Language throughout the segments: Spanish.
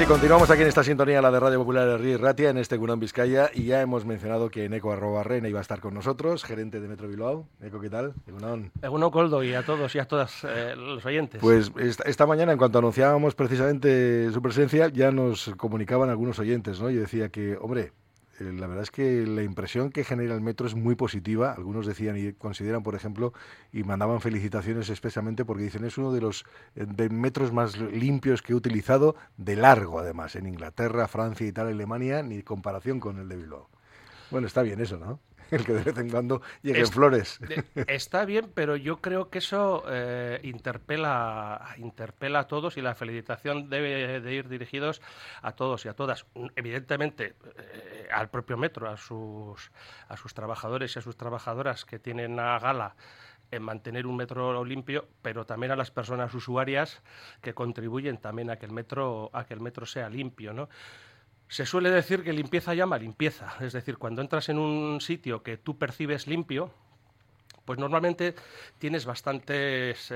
sí, continuamos aquí en esta sintonía, la de Radio Popular Herri Ratia, en este Egunon Vizcaya, y ya hemos mencionado que Eneko Arrobarrena iba a estar con nosotros, gerente de Metro Bilbao. Eneko, ¿qué tal? Egunon Koldo, y a todos y a todas los oyentes. Pues esta mañana, en cuanto anunciábamos precisamente su presencia, ya nos comunicaban algunos oyentes, ¿no? Y decía que, hombre, la verdad es que la impresión que genera el metro es muy positiva. Algunos decían y consideran, por ejemplo, y mandaban felicitaciones expresamente porque dicen es uno de los metros más limpios que he utilizado, de largo además, en Inglaterra, Francia, Italia, Alemania, ni comparación con el de Bilbao. Bueno, está bien eso, ¿no? El que de vez en cuando lleguen flores. Está bien, pero yo creo que eso interpela a todos, y la felicitación debe de ir dirigidos a todos y a todas. Evidentemente, al propio metro, a sus trabajadores y a sus trabajadoras que tienen a gala en mantener un metro limpio, pero también a las personas usuarias que contribuyen también a que el metro sea limpio, ¿no? Se suele decir que limpieza llama limpieza, es decir, cuando entras en un sitio que tú percibes limpio, pues normalmente tienes bastantes...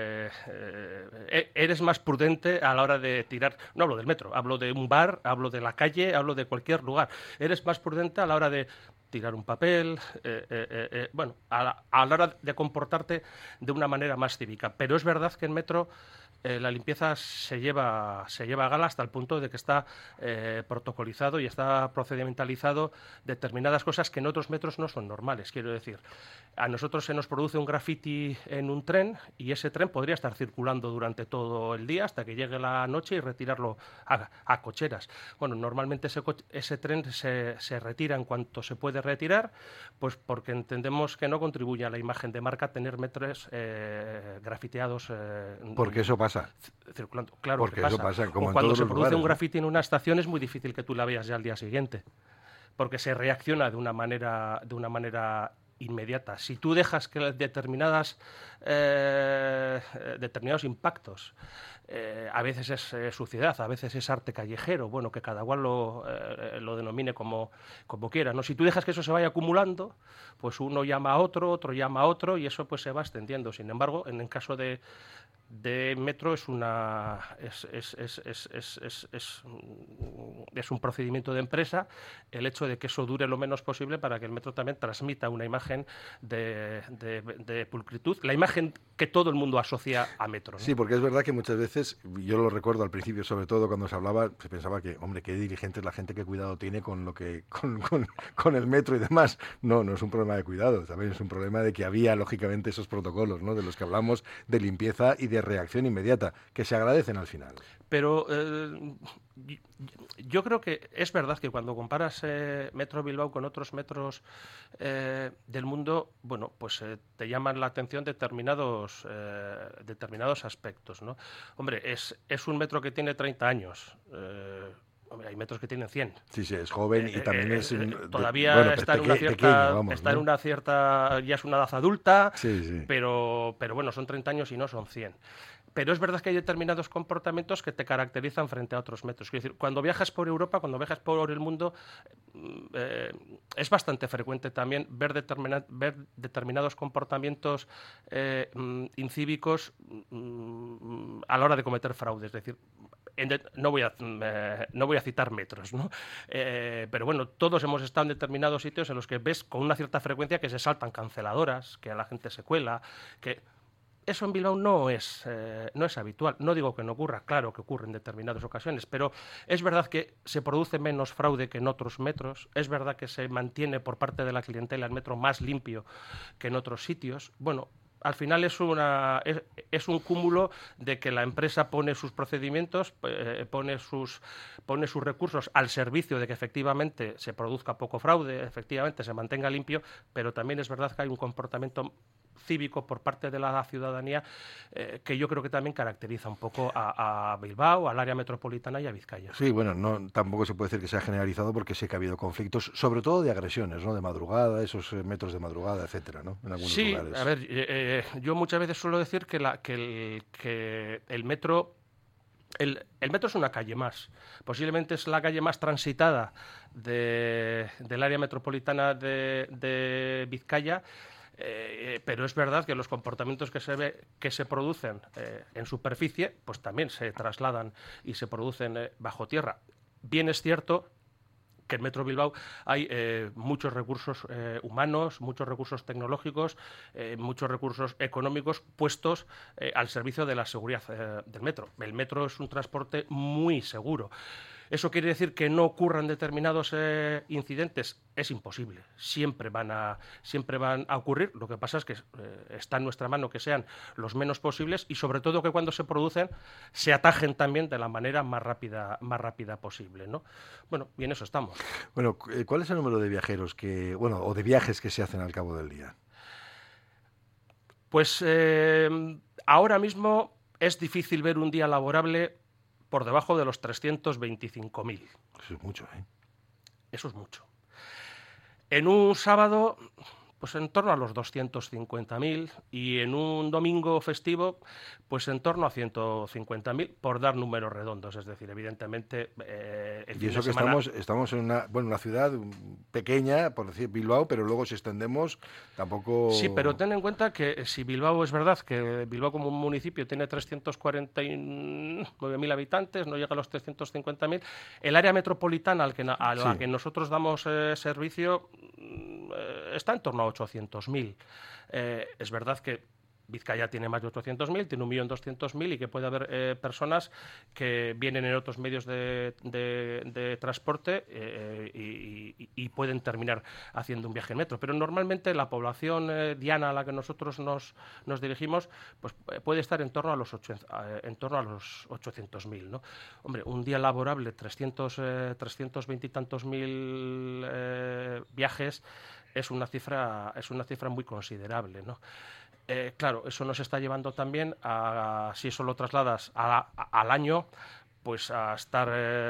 eres más prudente a la hora de tirar... No hablo del metro, hablo de un bar, hablo de la calle, hablo de cualquier lugar. Eres más prudente a la hora de tirar un papel, bueno, a la hora de comportarte de una manera más cívica. Pero es verdad que en metro... la limpieza se lleva a gala hasta el punto de que está protocolizado y está procedimentalizado determinadas cosas que en otros metros no son normales. Quiero decir, a nosotros se nos produce un graffiti en un tren y ese tren podría estar circulando durante todo el día hasta que llegue la noche y retirarlo a cocheras. Bueno, normalmente ese tren se retira en cuanto se puede retirar, pues porque entendemos que no contribuye a la imagen de marca tener metros grafiteados. Porque eso pasa. Circulando. Claro, porque que pasa. Eso pasa. Como o cuando se produce lugares, un graffiti en una estación es muy difícil que tú la veas ya al día siguiente, porque se reacciona de una manera inmediata. Si tú dejas que determinados impactos, a veces es suciedad, a veces es arte callejero, bueno, que cada cual lo denomine como quiera, ¿no? Si tú dejas que eso se vaya acumulando, pues uno llama a otro llama a otro, y eso pues se va extendiendo. Sin embargo, en el caso de metro es un procedimiento de empresa el hecho de que eso dure lo menos posible para que el metro también transmita una imagen de pulcritud, la imagen que todo el mundo asocia a metro, ¿no? Sí, porque es verdad que muchas veces, yo lo recuerdo al principio, sobre todo cuando se hablaba, se pensaba que, hombre, qué diligente es la gente, qué cuidado tiene con lo que con el metro y demás. No es un problema de cuidado, también es un problema de que había, lógicamente, esos protocolos, ¿no?, de los que hablamos, de limpieza y de reacción inmediata, que se agradecen al final. Pero yo creo que es verdad que cuando comparas Metro Bilbao con otros metros del mundo, bueno, pues te llaman la atención determinados aspectos, ¿no? Hombre, es un metro que tiene 30 años. Hombre, hay metros que tienen 100. Sí, es joven y también todavía bueno, está en una cierta, ya es una edad adulta, sí. Pero bueno, son 30 años y no son 100. Pero es verdad que hay determinados comportamientos que te caracterizan frente a otros metros. Quiero decir, cuando viajas por Europa, cuando viajas por el mundo, es bastante frecuente también ver determinados comportamientos incívicos a la hora de cometer fraude. Es decir, no voy a citar metros, ¿no? Pero bueno, todos hemos estado en determinados sitios en los que ves con una cierta frecuencia que se saltan canceladoras, que a la gente se cuela, que... Eso en Bilbao no es habitual. No digo que no ocurra, claro que ocurre en determinadas ocasiones, pero es verdad que se produce menos fraude que en otros metros, es verdad que se mantiene por parte de la clientela el metro más limpio que en otros sitios. Bueno, al final es un cúmulo de que la empresa pone sus procedimientos, pone sus recursos al servicio de que efectivamente se produzca poco fraude, efectivamente se mantenga limpio, pero también es verdad que hay un comportamiento cívico por parte de la ciudadanía que yo creo que también caracteriza un poco a Bilbao, al área metropolitana y a Vizcaya. Sí, bueno, tampoco se puede decir que sea generalizado porque sé que ha hahado conflictos, sobre todo de agresiones, ¿no?, de madrugada, esos metros de madrugada, etcétera, ¿no?, en algunos lugares. A ver, yo muchas veces suelo decir que el metro... El metro es una calle más. Posiblemente es la calle más transitada del área metropolitana de Vizcaya, Pero es verdad que los comportamientos que se producen en superficie, pues también se trasladan y se producen bajo tierra. Bien es cierto que en Metro Bilbao hay muchos recursos humanos, muchos recursos tecnológicos, muchos recursos económicos puestos al servicio de la seguridad del metro. El metro es un transporte muy seguro. ¿Eso quiere decir que no ocurran determinados incidentes? Es imposible. Siempre van a ocurrir. Lo que pasa es que está en nuestra mano que sean los menos posibles y, sobre todo, que cuando se producen se atajen también de la manera más rápida posible, ¿no? Bueno, y en eso estamos. Bueno, ¿cuál es el número de viajeros o de viajes que se hacen al cabo del día? Pues ahora mismo es difícil ver un día laborable por debajo de los 325.000. Eso es mucho, ¿eh? Eso es mucho. En un sábado, pues en torno a los 250.000, y en un domingo festivo, pues en torno a 150.000, por dar números redondos. Es decir, evidentemente, el fin Y eso de que semana... estamos en una ciudad pequeña, por decir Bilbao, pero luego si extendemos, tampoco... Sí, pero ten en cuenta que si Bilbao, es verdad que Bilbao como un municipio tiene 349.000 habitantes, no llega a los 350.000, el área metropolitana a la que nosotros damos servicio está en torno a 800.000. Es verdad que Vizcaya tiene más de 800.000, tiene 1.200.000, y que puede haber personas que vienen en otros medios de transporte y pueden terminar haciendo un viaje en metro. Pero normalmente la población diana a la que nosotros nos dirigimos, pues puede estar en torno a los 800.000, ¿no? Hombre, un día laborable, 320 y tantos mil viajes, es una cifra muy considerable, ¿no? Claro, eso nos está llevando también a, si eso lo trasladas al año, pues a estar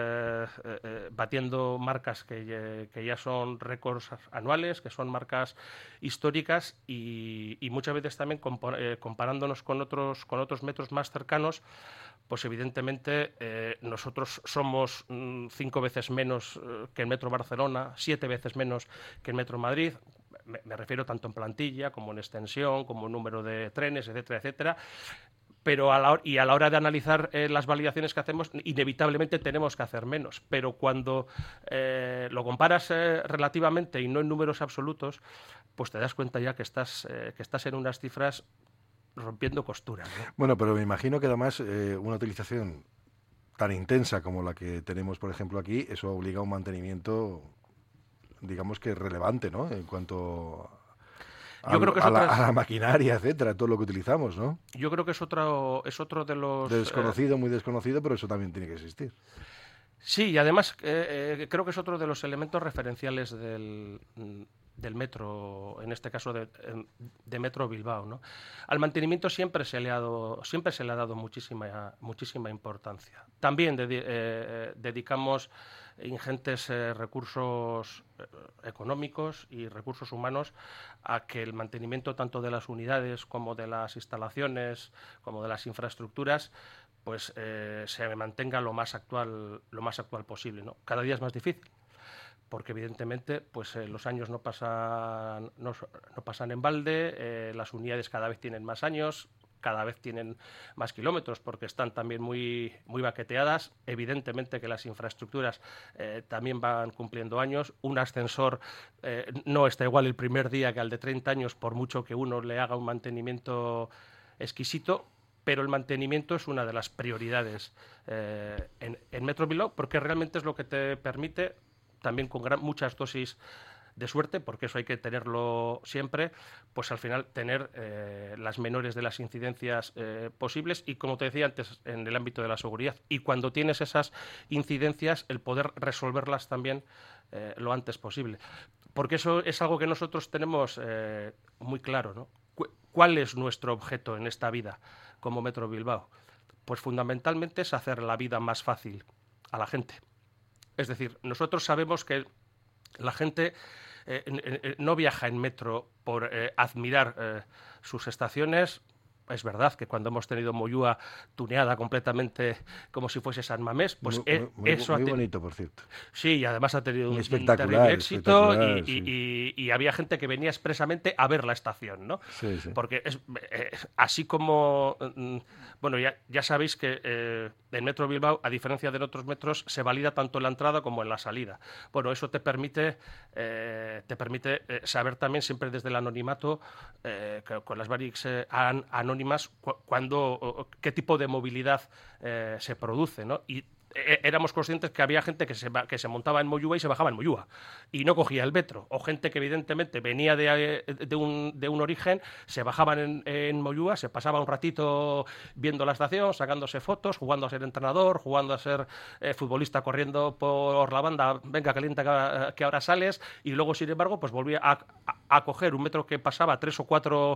batiendo marcas que ya son récords anuales, que son marcas históricas, y muchas veces también comparándonos con otros metros más cercanos, pues evidentemente nosotros somos 5 veces menos que el Metro Barcelona, 7 veces menos que el Metro Madrid. Me refiero tanto en plantilla como en extensión, como en número de trenes, etcétera, etcétera. Pero a la hora de analizar las validaciones que hacemos, inevitablemente tenemos que hacer menos. Pero cuando lo comparas relativamente y no en números absolutos, pues te das cuenta ya que estás en unas cifras rompiendo costuras, ¿no? Bueno, pero me imagino que además una utilización tan intensa como la que tenemos, por ejemplo, aquí, eso obliga a un mantenimiento, digamos que relevante, ¿no? En cuanto a la maquinaria, etcétera, todo lo que utilizamos, ¿no? Yo creo que es otro de los... Desconocido, muy desconocido, pero eso también tiene que existir. Sí, y además creo que es otro de los elementos referenciales del metro, en este caso de Metro Bilbao, ¿no? Al mantenimiento siempre se le ha dado muchísima importancia. También dedicamos ingentes recursos económicos y recursos humanos a que el mantenimiento tanto de las unidades como de las instalaciones, como de las infraestructuras, pues se mantenga lo más actual posible, ¿no? Cada día es más difícil, porque evidentemente pues los años no pasan en balde, las unidades cada vez tienen más años, cada vez tienen más kilómetros, porque están también muy baqueteadas. Evidentemente que las infraestructuras también van cumpliendo años. Un ascensor no está igual el primer día que al de 30 años, por mucho que uno le haga un mantenimiento exquisito, pero el mantenimiento es una de las prioridades en Metro Bilbao, porque realmente es lo que te permite, también con muchas dosis de suerte, porque eso hay que tenerlo siempre, pues al final tener las menores de las incidencias posibles, y como te decía antes, en el ámbito de la seguridad. Y cuando tienes esas incidencias, el poder resolverlas también lo antes posible. Porque eso es algo que nosotros tenemos muy claro, ¿no? ¿Cuál es nuestro objeto en esta vida como Metro Bilbao? Pues fundamentalmente es hacer la vida más fácil a la gente. Es decir, nosotros sabemos que la gente no viaja en metro por admirar sus estaciones. es verdad que cuando hemos tenido Moyúa tuneada completamente como si fuese San Mamés, pues eso muy bonito, por cierto. Sí, y además ha tenido un terrible éxito sí. y había gente que venía expresamente a ver la estación, ¿no? Sí, sí. Porque así como, bueno, ya sabéis que el Metro Bilbao, a diferencia de otros metros, se valida tanto en la entrada como en la salida. Bueno, eso te permite saber también siempre desde el anonimato, con las barrix anónimas, qué tipo de movilidad se produce, ¿no? Y éramos conscientes que había gente que se montaba en Moyúa y se bajaba en Moyúa y no cogía el metro, o gente que evidentemente venía de un origen, se bajaban en Moyúa, se pasaba un ratito viendo la estación, sacándose fotos, jugando a ser entrenador, jugando a ser futbolista, corriendo por la banda, venga, calienta que ahora sales, y luego, sin embargo, pues volvía a coger un metro que pasaba 3 o 4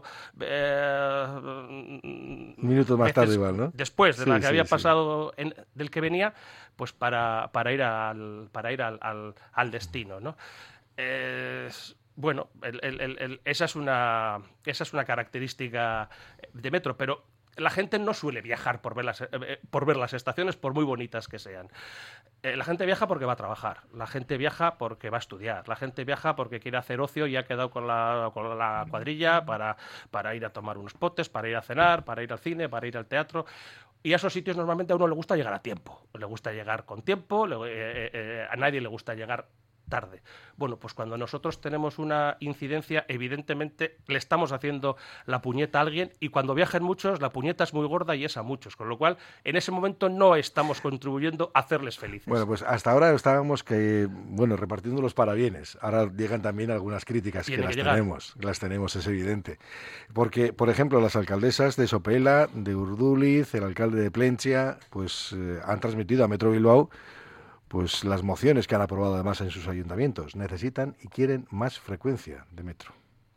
minutos más tarde igual, ¿no? Después de la que había pasado del que venía, pues para ir al destino, ¿no? Bueno, esa es una característica de metro, pero la gente no suele viajar por ver las estaciones, por muy bonitas que sean. La gente viaja porque va a trabajar, la gente viaja porque va a estudiar, la gente viaja porque quiere hacer ocio y ha quedado con la cuadrilla para ir a tomar unos potes, para ir a cenar, para ir al cine, para ir al teatro. Y a esos sitios normalmente a uno le gusta llegar a tiempo, le gusta llegar con tiempo, a nadie le gusta llegar tarde. Bueno, pues cuando nosotros tenemos una incidencia, evidentemente le estamos haciendo la puñeta a alguien, y cuando viajan muchos, la puñeta es muy gorda y es a muchos, con lo cual en ese momento no estamos contribuyendo a hacerles felices. Bueno, pues hasta ahora estábamos repartiendo los parabienes. Ahora llegan también algunas críticas que las tenemos, es evidente. Porque, por ejemplo, las alcaldesas de Sopela, de Urduliz, el alcalde de Plentzia, pues han transmitido a Metro Bilbao pues las mociones que han aprobado además en sus ayuntamientos. Necesitan y quieren más frecuencia de metro.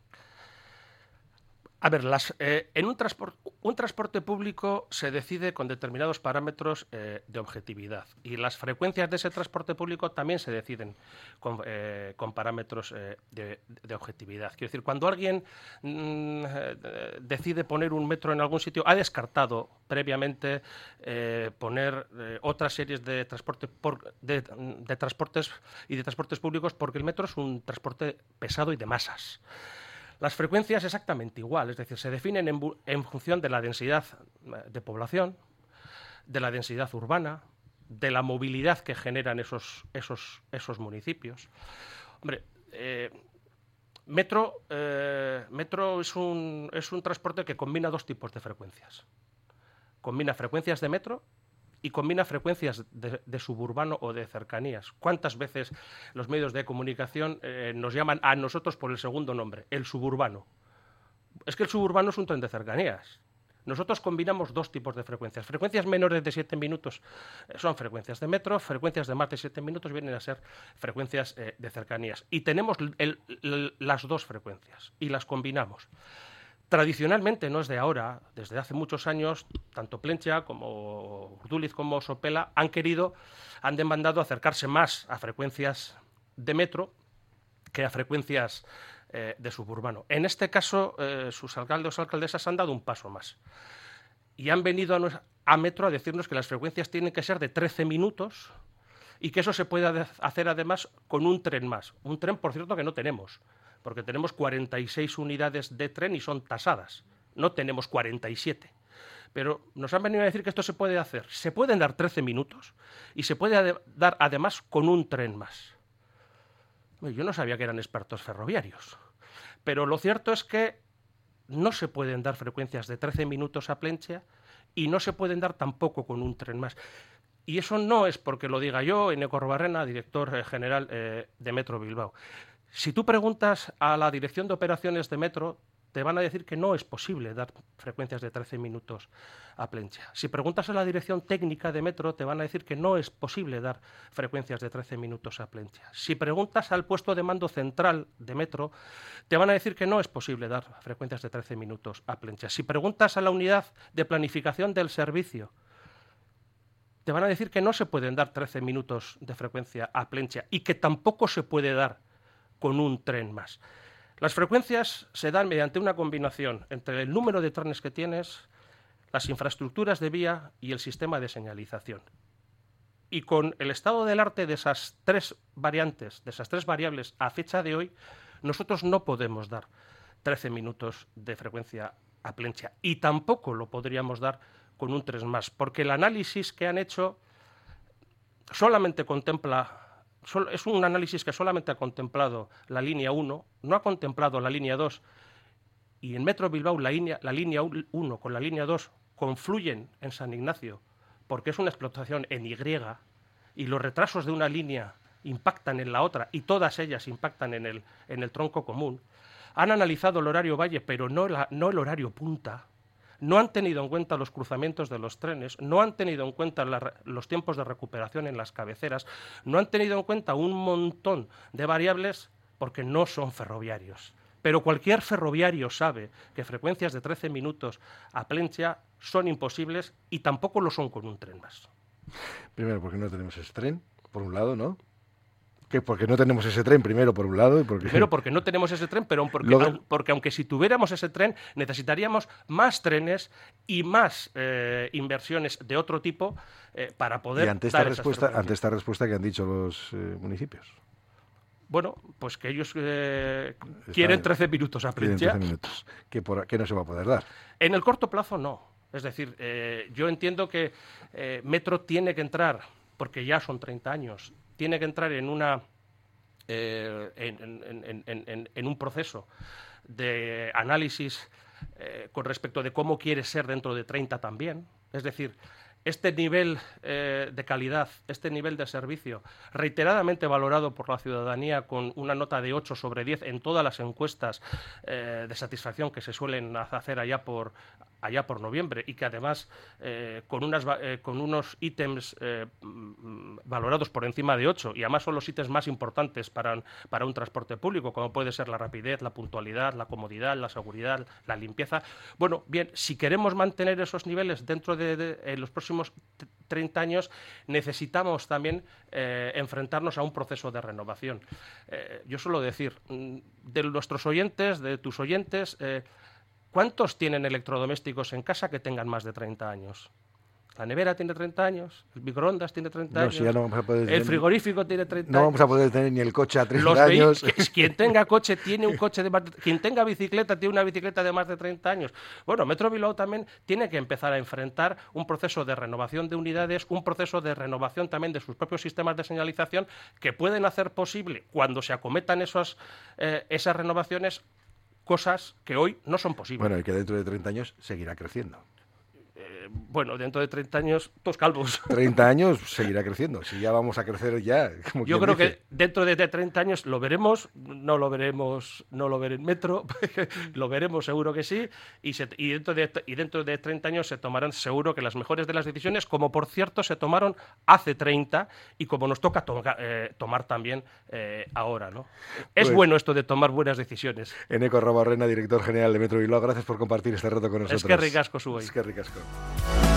A ver, en un transporte público se decide con determinados parámetros de objetividad, y las frecuencias de ese transporte público también se deciden con parámetros de objetividad. Quiero decir, cuando alguien decide poner un metro en algún sitio, ha descartado previamente poner otras series de transportes y de transportes públicos, porque el metro es un transporte pesado y de masas. Las frecuencias exactamente igual, es decir, se definen en función de la densidad de población, de la densidad urbana, de la movilidad que generan esos municipios. Hombre, Metro es un transporte que combina dos tipos de frecuencias. Combina frecuencias de metro y combina frecuencias de suburbano o de cercanías. ¿Cuántas veces los medios de comunicación nos llaman a nosotros por el segundo nombre, el suburbano? Es que el suburbano es un tren de cercanías. Nosotros combinamos dos tipos de frecuencias. Frecuencias menores de 7 minutos son frecuencias de metro, frecuencias de más de 7 minutos vienen a ser frecuencias de cercanías. Y tenemos las dos frecuencias y las combinamos. Tradicionalmente, no es de ahora, desde hace muchos años, tanto Plentzia como Urduliz como Sopela han demandado acercarse más a frecuencias de metro que a frecuencias de suburbano. En este caso, sus alcaldes o alcaldesas han dado un paso más y han venido a metro a decirnos que las frecuencias tienen que ser de 13 minutos y que eso se puede hacer además con un tren más. Un tren, por cierto, que no tenemos, porque tenemos 46 unidades de tren y son tasadas. No tenemos 47. Pero nos han venido a decir que esto se puede hacer. Se pueden dar 13 minutos y se puede dar además con un tren más. Yo no sabía que eran expertos ferroviarios. Pero lo cierto es que no se pueden dar frecuencias de 13 minutos a Plentzia y no se pueden dar tampoco con un tren más. Y eso no es porque lo diga yo, Eneco Robarrena, director general de Metro Bilbao. Si tú preguntas a la Dirección de Operaciones de Metro, te van a decir que no es posible dar frecuencias de 13 minutos a Plentzia. Si preguntas a la Dirección Técnica de Metro, te van a decir que no es posible dar frecuencias de 13 minutos a Plentzia. Si preguntas al puesto de mando central de Metro, te van a decir que no es posible dar frecuencias de 13 minutos a Plentzia. Si preguntas a la unidad de planificación del servicio, te van a decir que no se pueden dar 13 minutos de frecuencia a Plentzia y que tampoco se puede dar con un tren más. Las frecuencias se dan mediante una combinación entre el número de trenes que tienes, las infraestructuras de vía y el sistema de señalización. Y con el estado del arte de esas tres variantes, de esas tres variables, a fecha de hoy, nosotros no podemos dar 13 minutos de frecuencia a Plentzia. Y tampoco lo podríamos dar con un 3 más, porque el análisis que han hecho solamente contempla, es un análisis que solamente ha contemplado la línea 1, no ha contemplado la línea 2, y en Metro Bilbao la línea 1 con la línea 2 confluyen en San Ignacio, porque es una explotación en Y, y los retrasos de una línea impactan en la otra, y todas ellas impactan en el tronco común. Han analizado el horario valle, pero no el horario punta. No han tenido en cuenta los cruzamientos de los trenes, no han tenido en cuenta los tiempos de recuperación en las cabeceras, no han tenido en cuenta un montón de variables porque no son ferroviarios. Pero cualquier ferroviario sabe que frecuencias de 13 minutos a Plentzia son imposibles y tampoco lo son con un tren más. Primero, porque no tenemos ese tren, por un lado, ¿no? Porque no tenemos ese tren, primero, por un lado. Primero, porque no tenemos ese tren, pero porque aunque si tuviéramos ese tren, necesitaríamos más trenes y más inversiones de otro tipo para poder ante esta respuesta que han dicho los municipios. Bueno, pues que ellos quieren 13 minutos a Plentzia. 13 minutos, que no se va a poder dar. En el corto plazo, no. Es decir, yo entiendo que Metro tiene que entrar, porque ya son 30 años, tiene que entrar en un proceso de análisis con respecto de cómo quiere ser dentro de 30 también. Es decir, este nivel de calidad, este nivel de servicio, reiteradamente valorado por la ciudadanía con una nota de 8 sobre 10 en todas las encuestas de satisfacción que se suelen hacer allá por noviembre, y que además con unos ítems valorados por encima de 8, y además son los ítems más importantes para un transporte público, como puede ser la rapidez, la puntualidad, la comodidad, la seguridad, la limpieza. Bueno, bien, si queremos mantener esos niveles dentro de los próximos 30 años, necesitamos también enfrentarnos a un proceso de renovación. Yo suelo decir, de nuestros oyentes, de tus oyentes, ¿cuántos tienen electrodomésticos en casa que tengan más de 30 años? La nevera tiene 30 años, el microondas tiene 30 años, si ya no vamos a poder el frigorífico tiene 30 años. No vamos a poder tener ni el coche a 30 años. Quien tenga coche tiene un coche de más de... Quien tenga bicicleta tiene una bicicleta de más de 30 años. Bueno, Metro Bilbao también tiene que empezar a enfrentar un proceso de renovación de unidades, un proceso de renovación también de sus propios sistemas de señalización, que pueden hacer posible, cuando se acometan esas renovaciones, cosas que hoy no son posibles. Bueno, y que dentro de 30 años seguirá creciendo. Bueno, dentro de 30 años, todos calvos. 30 años seguirá creciendo. Si ya vamos a crecer ya. Como yo creo dice. Que dentro de 30 años lo veremos, no lo veremos en Metro, lo veremos seguro que sí, y dentro de 30 años se tomarán seguro que las mejores de las decisiones, como por cierto se tomaron hace 30 y como nos toca tomar también ahora, ¿no? Es bueno esto de tomar buenas decisiones. Eneko Arrobarrena, director general de Metro Bilbao, gracias por compartir este reto con nosotros. Es que ricasco, Zuei. Es que ricasco.